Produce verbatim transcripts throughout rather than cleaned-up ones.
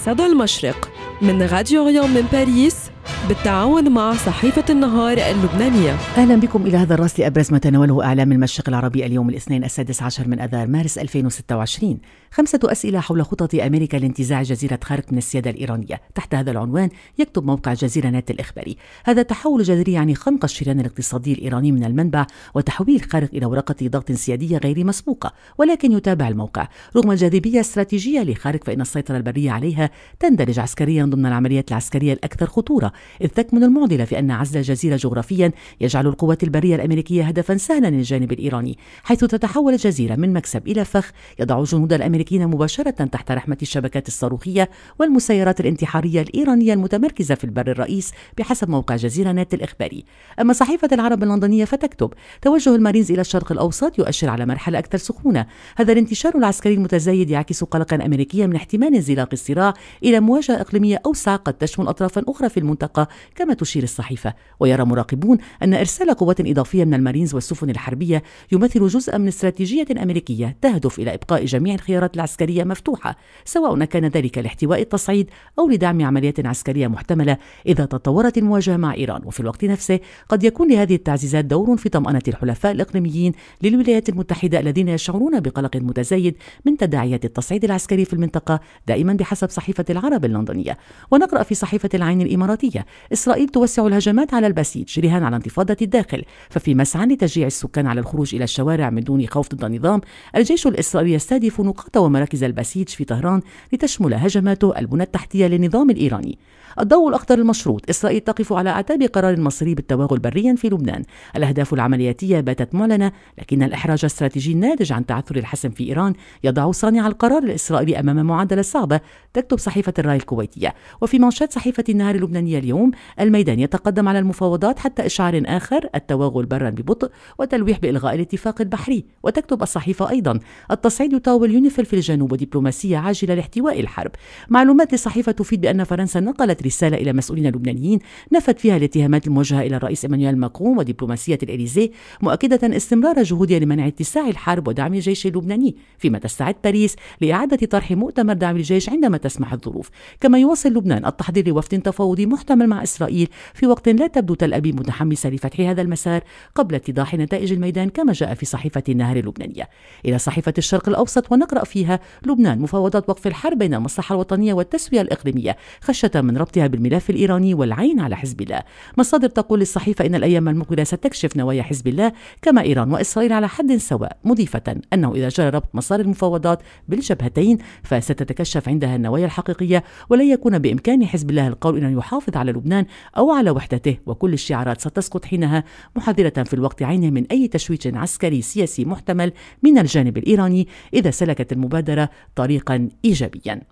صدى المشرق من راديو غيوم من باريس بالتعاون مع صحيفة النهار اللبنانية. أهلا بكم إلى هذا الرصد أبرز ما تناوله أعلام المشرق العربي اليوم الاثنين السادس عشر من أذار مارس ألفين وستة وعشرين. خمسة أسئلة حول خطط أمريكا لانتزاع جزيرة خارق من السيادة الإيرانية. تحت هذا العنوان يكتب موقع جزيرة نت الإخباري: هذا تحول جذري يعني خنق الشريان الاقتصادي الإيراني من المنبع وتحويل خارق إلى ورقة ضغط سيادية غير مسبوقة. ولكن يتابع الموقع: رغم الجاذبية الاستراتيجية لخارق فإن السيطرة البرية عليها تندرج عسكريا ضمن العمليات العسكرية الأكثر خطورة، إذ تكمن المعضلة في أن عزل الجزيرة جغرافيا يجعل القوات البرية الأمريكية هدفا سهلا للجانب الإيراني، حيث تتحول الجزيرة من مكسب إلى فخ يضع الجنود الأمريكيين مباشرة تحت رحمة الشبكات الصاروخية والمسيرات الانتحارية الإيرانية المتمركزة في البر الرئيس بحسب موقع جزيرة نت الإخباري. أما صحيفة العرب اللندنية فتكتب: توجه المارينز إلى الشرق الأوسط يؤشر على مرحلة أكثر سخونة. هذا الانتشار العسكري المتزايد يعكس قلقا أمريكيا من احتمال انزلاق الصراع إلى مواجهة إقليمية أوسع قد تشمل أطرافا أخرى في المنطقة كما تشير الصحيفة. ويرى مراقبون أن إرسال قوات إضافية من المارينز والسفن الحربية يمثل جزءا من استراتيجية أمريكية تهدف إلى إبقاء جميع الخيارات العسكرية مفتوحة، سواء كان ذلك لاحتواء التصعيد أو لدعم عمليات عسكرية محتملة إذا تطورت المواجهة مع إيران. وفي الوقت نفسه قد يكون لهذه التعزيزات دور في طمأنة الحلفاء الإقليميين للولايات المتحدة الذين يشعرون بقلق متزايد من تداعيات التصعيد العسكري في المنطقة، دائما بحسب صحيفة العرب اللندنية. ونقرأ في صحيفة العين الإماراتية: إسرائيل توسع الهجمات على البسيج رهان على انتفاضة الداخل، ففي مسعى لتشجيع السكان على الخروج إلى الشوارع من دون خوف ضد النظام، الجيش الإسرائيلي يستهدف نقاط ومراكز البسيج في طهران لتشمل هجماته البنى التحتية للنظام الإيراني. الضوء الأخضر المشروط: إسرائيل تقف على أعتاب قرار مصري بالتوغل بريا في لبنان. الأهداف العملياتية باتت معلنة، لكن الإحراج الاستراتيجي الناتج عن تعثر الحسم في إيران يضع صانع القرار الإسرائيلي أمام معادلة صعبة، تكتب صحيفة الراي الكويتية. وفي منشات صحيفة النهار اللبنانية اليوم: الميدان يتقدم على المفاوضات حتى إشعار آخر، التوغل برا ببطء وتلويح بإلغاء الاتفاق البحري. وتكتب الصحيفة أيضا: التصعيد يطاول يونيفيل في الجنوب ودبلوماسية عاجلة لاحتواء الحرب. معلومات للصحيفة تفيد بأن فرنسا نقلت رسالة إلى مسؤولين لبنانيين نفت فيها الاتهامات الموجهة إلى الرئيس إيمانويل ماكرون ودبلوماسية الإليزيه، مؤكدة استمرار جهودها لمنع اتساع الحرب ودعم الجيش اللبناني، فيما تستعد باريس لإعادة طرح مؤتمر دعم الجيش عندما تسمح الظروف. كما يواصل لبنان التحضير لوفد تفاوضي محتمل مع إسرائيل في وقت لا تبدو تل أبيب متحمسة لفتح هذا المسار قبل اتضاح نتائج الميدان، كما جاء في صحيفة النهار اللبنانية. إلى صحيفة الشرق الأوسط ونقرأ فيها: لبنان مفاوضات وقف الحرب بين المصلحة الوطنية والتسوية الإقليمية خشية من ربطها بالملف الإيراني والعين على حزب الله. مصادر تقول للصحيفة إن الأيام المقبلة ستكشف نوايا حزب الله كما إيران وإسرائيل على حد سواء، مضيفة أنه إذا جرى ربط مسار المفاوضات بالجبهتين فستتكشف عندها النوايا الحقيقية، ولن يكون بإمكان حزب الله القول إنه يحافظ على لبنان أو على وحدته، وكل الشعارات ستسقط حينها، محذرة في الوقت عينه من أي تشويش عسكري سياسي محتمل من الجانب الإيراني إذا سلكت المبادرة طريقا إيجابيا.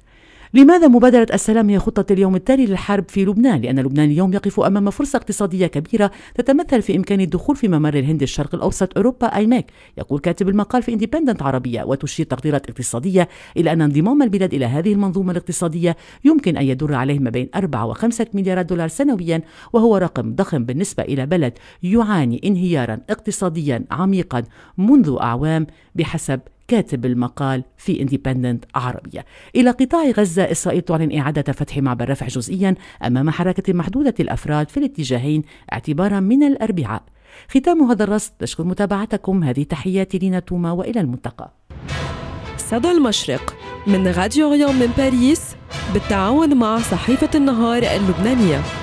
لماذا مبادرة السلام هي خطة اليوم التالي للحرب في لبنان؟ لأن لبنان اليوم يقف أمام فرصة اقتصادية كبيرة تتمثل في إمكان الدخول في ممر الهند الشرق الأوسط أوروبا آيماك، يقول كاتب المقال في إنديبندنت عربية. وتشير تقديرات اقتصادية إلى أن انضمام البلاد إلى هذه المنظومة الاقتصادية يمكن أن يدر عليه ما بين أربعة وخمسة مليارات دولار سنويا، وهو رقم ضخم بالنسبة إلى بلد يعاني انهيارا اقتصاديا عميقا منذ أعوام بحسب كاتب المقال في إنديبندنت عربية. إلى قطاع غزة: إسرائيل تعلن إعادة فتح معبر رفح جزئيا أمام حركة محدودة الأفراد في الاتجاهين اعتبارا من الأربعاء. ختام هذا الرصد، نشكر متابعتكم. هذه تحياتي لينا توما وإلى الملتقى. صدى المشرق من راديو غيوم من باريس بالتعاون مع صحيفة النهار اللبنانية.